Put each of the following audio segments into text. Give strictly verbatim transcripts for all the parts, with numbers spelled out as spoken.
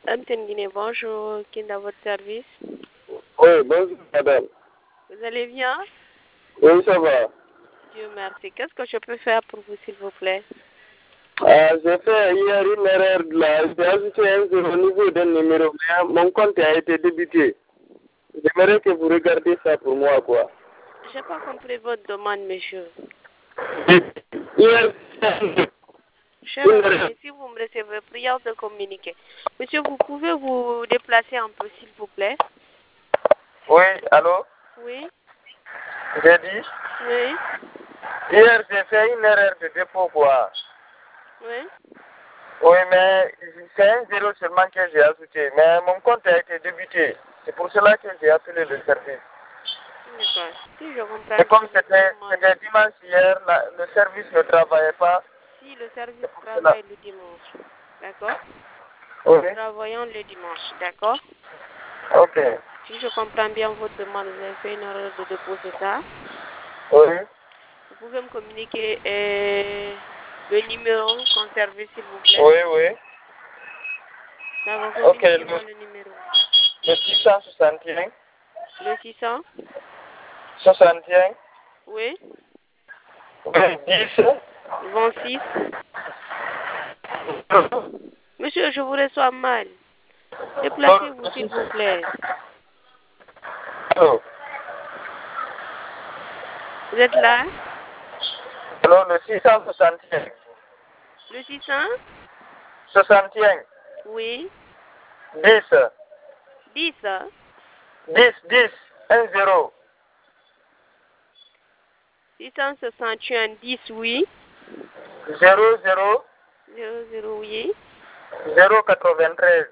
Antenne Guinée, bonjour. Qui est dans votre service? Oui, bonjour madame. Vous allez bien? Oui, ça va. Dieu merci. Qu'est-ce que je peux faire pour vous, s'il vous plaît? Ah, j'ai fait hier une erreur de là. J'ai ajouté un zéro au niveau d'un numéro, mais mon compte a été débuté. J'aimerais que vous regardiez ça pour moi, quoi. Je n'ai pas compris votre demande, monsieur. Hier, Cher abonné, si vous me recevez, prière de communiquer. Monsieur, vous pouvez vous déplacer un peu, s'il vous plaît? oui, allô? Oui? J'ai dit, Oui? hier j'ai fait une erreur de dépôt, quoi. Oui? Oui, mais c'est un zéro seulement que j'ai ajouté, mais mon compte a été débuté. C'est pour cela que j'ai appelé le service. D'accord. Si je comprends Et comme bien, c'était normalement, c'était dimanche hier, la- le service ne travaillait pas. si le service C'est pour cela. travaille le dimanche, d'accord? Oui, Nous travaillons le dimanche, d'accord? ok. Si je comprends bien votre demande, vous avez fait une erreur de dépôt, c'est ça? Oui, Vous pouvez me communiquer euh, le numéro conservé, s'il vous plaît? oui, oui. D'accord, Ok, communiquez-moi le, le numéro. le six cent soixante et un, Le six cents? soixante et un, Oui? oui, dix. vingt-six? Monsieur, je vous reçois mal. Déplacez-vous, s'il vous plaît. Allô, Vous êtes là? allô, le six cent soixante et un, Le six cents? soixante et un, Oui? dix, dix? dix, dix, un zéro, six cent soixante et un, dix, oui? zéro, zéro, zéro zéro, oui? zéro quatre-vingt-treize.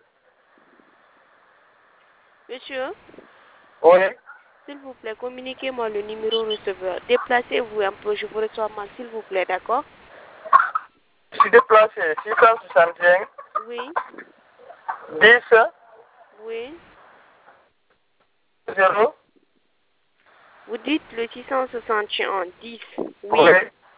Monsieur, Oui, s'il vous plaît, communiquez-moi le numéro receveur. Déplacez-vous un peu, je vous reçois mal, s'il vous plaît, d'accord? je suis déplacé, six cent soixante et un, Oui? dix, Oui? zéro, Vous dites le six cent soixante et un, dix, oui, oui?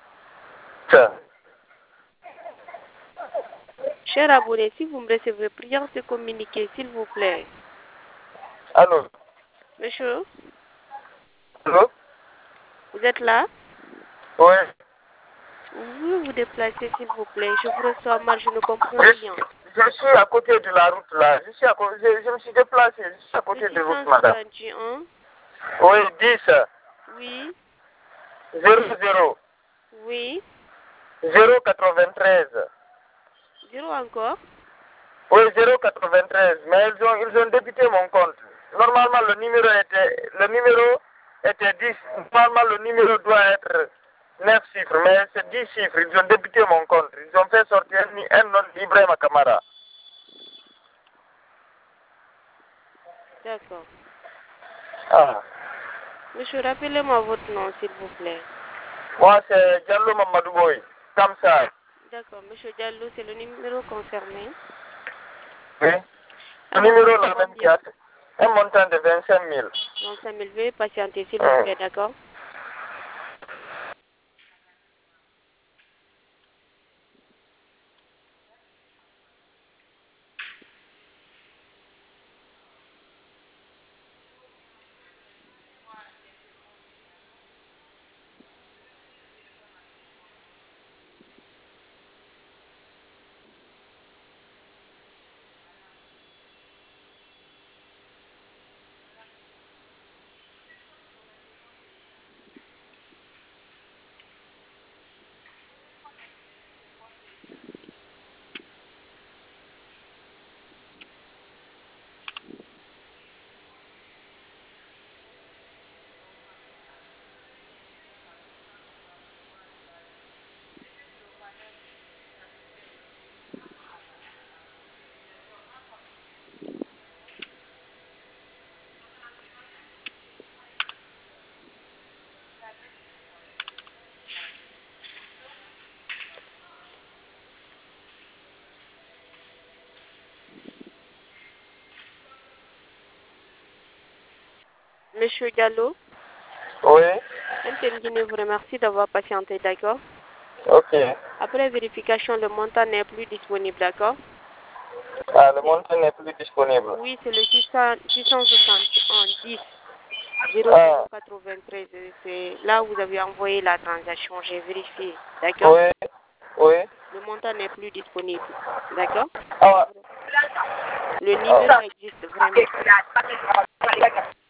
Cher abonné, si vous me recevez, prière de communiquer, s'il vous plaît. allô, Monsieur, allô, vous êtes là? oui. Vous pouvez vous déplacer, s'il vous plaît. Je vous reçois mal, je ne comprends Je, rien. je suis à côté de la route là. Je, suis à, cô- je, je me suis déplacé. Je suis à Le côté de six la route, cent madame. soixante et un, Oui, dix, oui? zéro, zéro, Oui? zéro quatre-vingt-treize. Zéro encore? Oui, zéro quatre-vingt-treize. Mais ils ont, ils ont débuté mon compte. Normalement, le numéro était, le numéro était dix. Normalement, le numéro doit être neuf chiffres. Mais c'est dix chiffres. Ils ont débuté mon compte. Ils ont fait sortir un, un nom d'Ibrahima Kamara. D'accord. Ah. Monsieur, rappelez-moi votre nom, s'il vous plaît. Moi, c'est Diallo Mamadou Boy. Comme ça. D'accord. Monsieur Diallo, c'est le numéro concerné. Oui. Le Un montant numéro de là même qui combien? a un montant de vingt-cinq mille. vingt-cinq mille. Veuillez patienter, s'il vous Hum. plaît, d'accord? Monsieur Diallo, Oui. Antenne Guinée vous remercie d'avoir patienté, d'accord? Ok. Après vérification, le montant n'est plus disponible, d'accord? Ah, le montant n'est plus disponible. Oui, c'est le six cents, six cent soixante et un dix zéro Ah. quatre-vingt-treize. C'est là où vous avez envoyé la transaction. J'ai vérifié. D'accord? Oui, oui. Le montant n'est plus disponible. D'accord? Ah, Le numéro existe vraiment.